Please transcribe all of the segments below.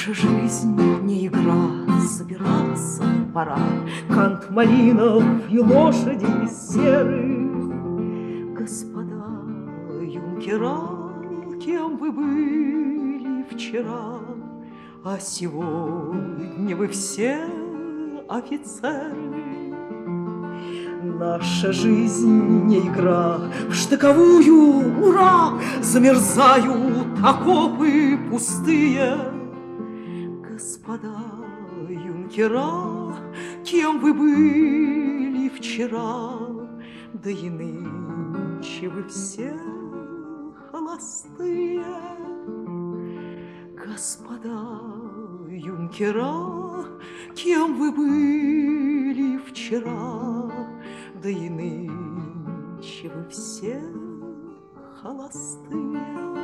Наша жизнь не игра, собираться пора. Кант малинов и лошади серы. Господа юнкера, кем вы были вчера, а сегодня вы все офицеры. Наша жизнь не игра, в штыковую, ура, замерзают окопы пустые. Господа юнкера, кем вы были вчера, да и нынче вы все холостые. Господа юнкера, кем вы были вчера, да и нынче вы все холостые.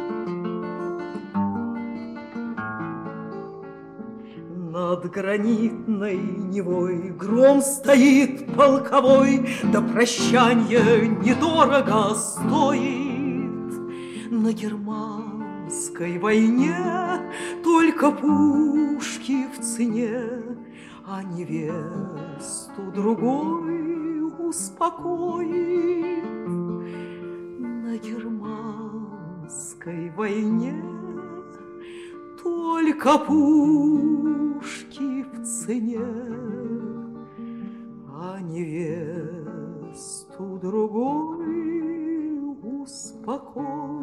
Над гранитной Невой гром стоит полковой, до прощанья недорого стоит. На германской войне только пушки в цене, а невесту другой успокоит. На германской войне только пушки в цене, а невесту другой успокоит.